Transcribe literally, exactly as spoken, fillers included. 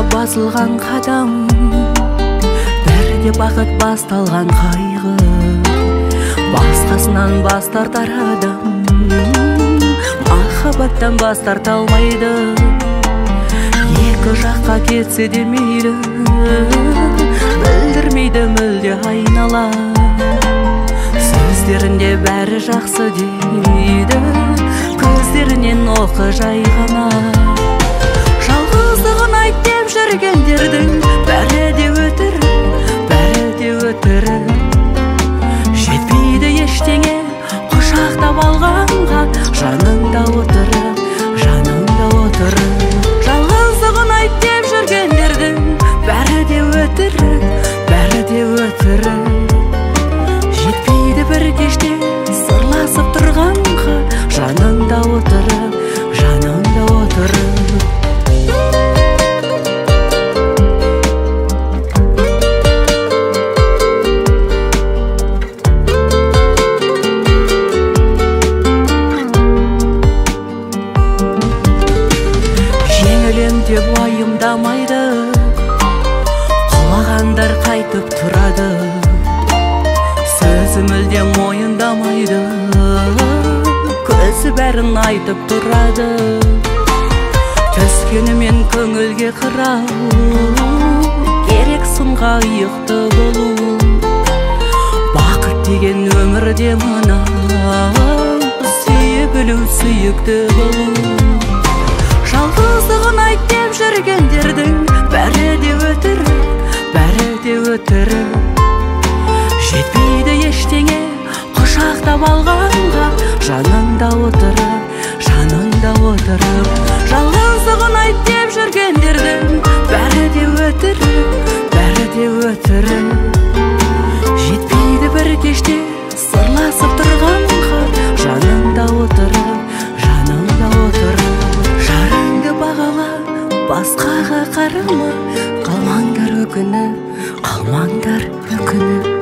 басылған қадам, бәрі де бақыт басталған қайғы, басқасынан бас тартар адам махаббаттан бас тарта алмайды. Екі жаққа кетсе де мейлі, білдірмейді мүлде айнала. Сөздерінде бәрі жақсы дейді, көздерінен оқы жай ғана. Жалғыздығын айт деп жүргендердің бәрі де өтірік, бәрі де өтірік. Жетпейді ештеңе құшақтап алғанға, жаныңда отырып, жаныңда отырып. Жалғыздығын айт деп жүргендердің бәрі де өтірік, бәрі де өтірік. Жетпейді бір кеште сырласып тұрғанға, жаныңда отырып, жаныңда отырып. Жеңілем деп уайымдамайды, құлағандар қайтып тұрады. Сөзі мүлде мойындамайды, көзі бәрін айтып тұрады. Түскенімен көңілге қырау, керек сынға иықты болу. Бақыт деген өмірде мына, сүйе білу, сүйікті болу. Жалғыздығын айт деп жүргендердің бәрі де өтірік, бәрі де өтірік. Жетпейді ештеңе құшақтап алғанға, жаныңда отырып, жаныңда отырып. Жалғыздығын айт деп жүргендердің бәрі де өтірік, бәрі де өтірік. Жетпейді бір кеште сырласып тұрғанға, жаныңда отырып, жаныңда отырып. Жарыңды бағала, басқаға қарама, қалмаңдар өкініп, қалмаңдар өкініп.